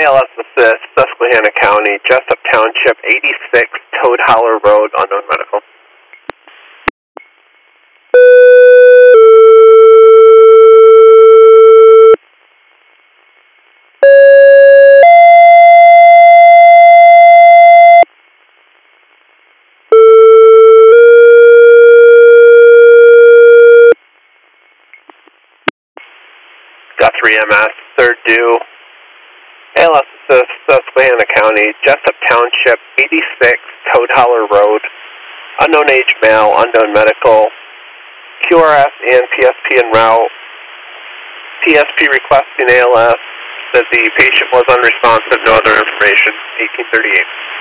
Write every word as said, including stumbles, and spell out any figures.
L S Assist, Susquehanna County, Jessup Township, eighty-six Toad Holler Road, unknown medical. Guthrie M S, third due. A L S Assist, Susquehanna County, Jessup Township, eighty-six Toad Holler Road, unknown age male, unknown medical, Q R S and P S P en route. P S P requesting A L S, that the patient was unresponsive, no other information, eighteen thirty-eight.